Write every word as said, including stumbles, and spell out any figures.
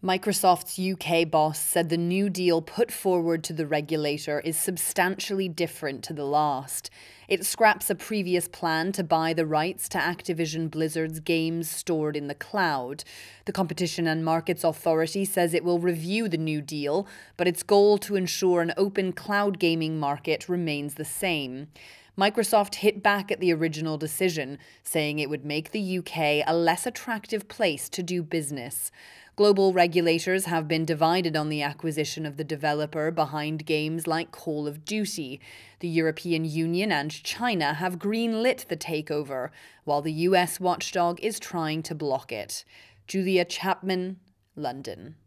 Microsoft's U K boss said the new deal put forward to the regulator is substantially different to the last. It scraps a previous plan to buy the rights to Activision Blizzard's games stored in the cloud. The Competition and Markets Authority says it will review the new deal, but its goal to ensure an open cloud gaming market remains the same. Microsoft hit back at the original decision, saying it would make the U K a less attractive place to do business. Global regulators have been divided on the acquisition of the developer behind games like Call of Duty. The European Union and China have greenlit the takeover, while the U S watchdog is trying to block it. Julia Chapman, London.